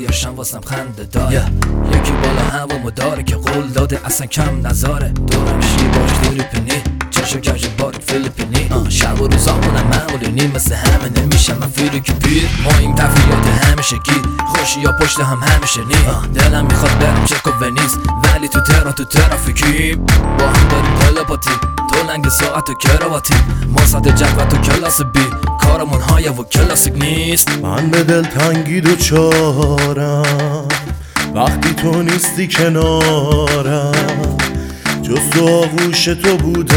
رویاشم واسم خنده داره یکی بالا هوامو داره که قول داده اصلا کم نذاره دورم شی باش دیری پنی چشم کش بارک فیلیپینی شب و روزامونم معمولینی مثل همه نمیشم من فیری که پیر ما این تفریات همیشه گیر خوشی یا پشت هم همیشه نی دلم میخواد برم چک و ونیز ولی تو تهران تو ترافیکی با هم بریم تلپاتی تو لنگ ساعت و کراواتی ما ساعت جدول تو کلاس بی کارمون های و کلاسیک نیست من به دل تنگی دوچارم وقتی تو نیستی کنارم جز تو آغوش تو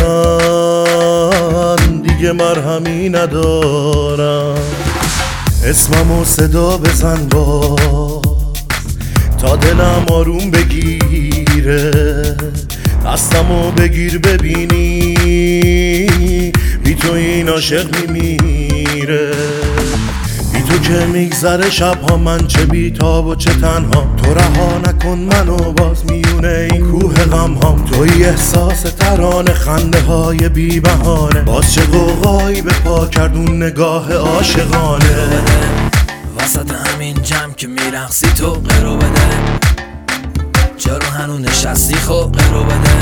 بودن دیگه مرهمی ندارم اسممو صدا بزن باز تا دلم آروم بگیره دستمو بگیر ببینی بی تو این عاشق میمیره بی تو که میگذره شبها من چه بیتاب و چه تنها تو رها نکن منو باز میونه این کوه غم هم توی احساس ترانه خنده های بی بهانه باز چه قوقایی به پا کردون نگاه عاشقانه وسط همین جمع که میرقصی تو قرو بده چرا هنو نشستی خب قرو بده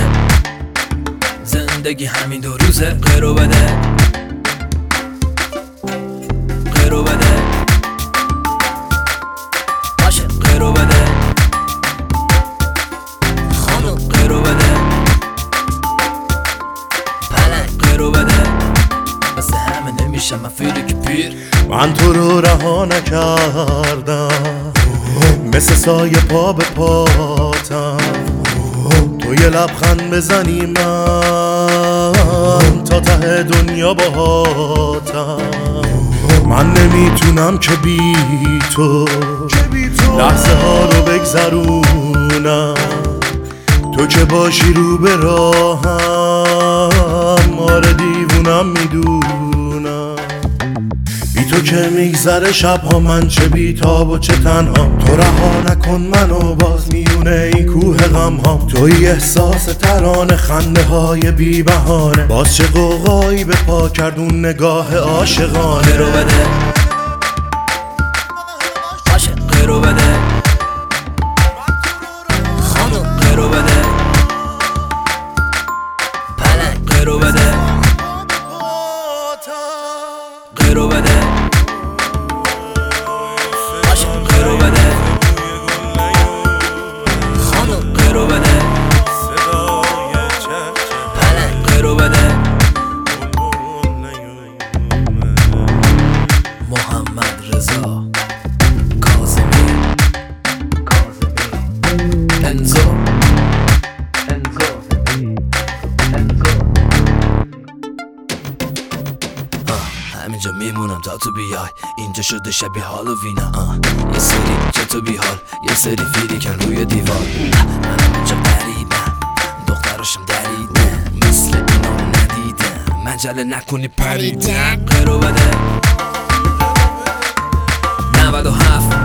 زندگی همین دو روزه قرو بده قرو بده باشه قرو بده خانم قرو بده پلنگ قرو بده مثل همه نمیشم من فیری که پیر من تو رو رها نکردم مثل سایه پا به پاتم تو یه لبخند بزنی من تا ته دنیا باهاتم من نمیتونم که بی تو لحظه ها رو بگذرونم تو که باشی رو به راهم آره دیوونم میدونم بی تو که میگذره شبها من چه بیتاب و چه تنها تو رها نکن منو باز میونه این کوه غم هم توی احساس ترانه خنده های بی بهانه باز چه قوقایی به پا کردون نگاه عاشقانه قرو بده باشه قرو بده خانم قرو بده پلنگ قرو بده قرو بده باشه قرو بده خانم قرو بده پلنگ قرو بده محمد رضا کاظمی انزو همینجا میمونم تا تو بیای اینجا شده شبیه هالووینا یه سری که تو بیحال یه سری فیری کن روی دیوار منم اینجا قریبم دختراشم دریدم مثل اینا رو ندیدم مجله نکنی پریدم قرو بده 97